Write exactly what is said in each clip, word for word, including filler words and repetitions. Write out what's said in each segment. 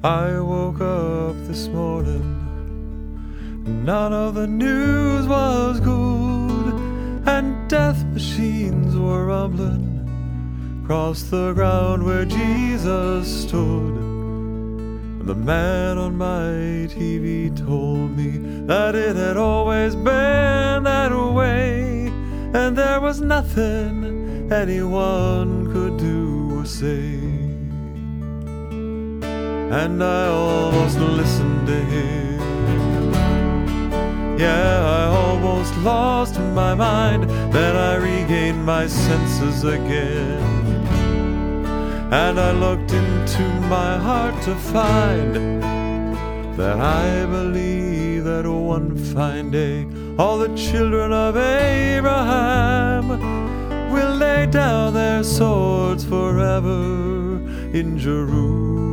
I woke up this morning, none of the news was good, and death machines were rumbling across the ground where Jesus stood. And the man on my T V told me that it had always been that way, and there was nothing anyone could do or say. And I almost listened to him. Yeah, I almost lost my mind. Then I regained my senses again, and I looked into my heart to find that I believe that one fine day all the children of Abraham will lay down their swords forever in Jerusalem.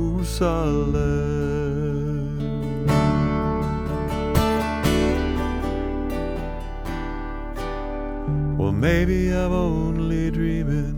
Well, maybe I'm only dreaming,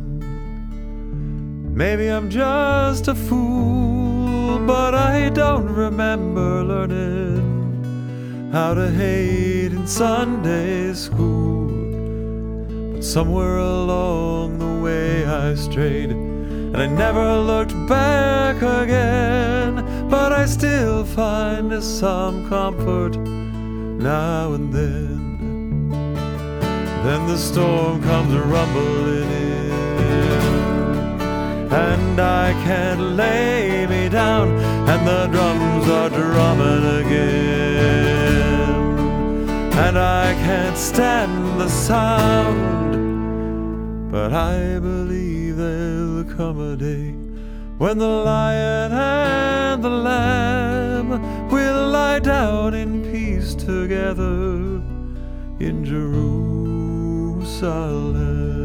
maybe I'm just a fool, but I don't remember learning how to hate in Sunday school. But somewhere along the way I strayed, and I never looked back again. But I still find some comfort now and then. Then the storm comes rumbling in, and I can't lay me down, and the drums are drumming again, and I can't stand the sound. But I believe there'll come a day when the lion and the lamb will lie down in peace together in Jerusalem.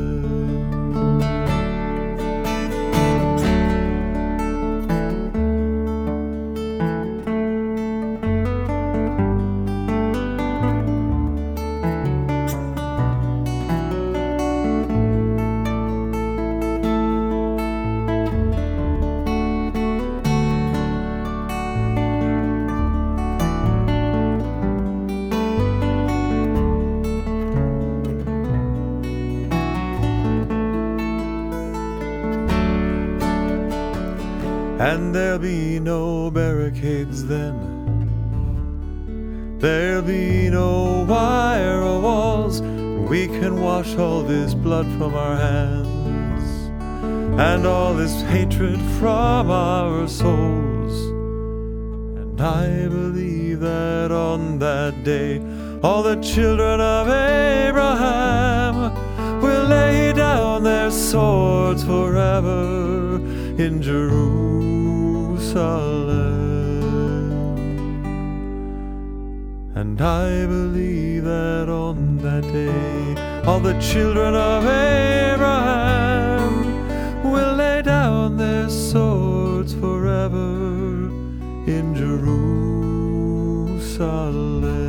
And there'll be no barricades then, there'll be no wire or walls. We can wash all this blood from our hands, and all this hatred from our souls. And I believe that on that day all the children of Abraham will lay down their swords forever in Jerusalem. And I believe that on that day all the children of Abraham will lay down their swords forever in Jerusalem.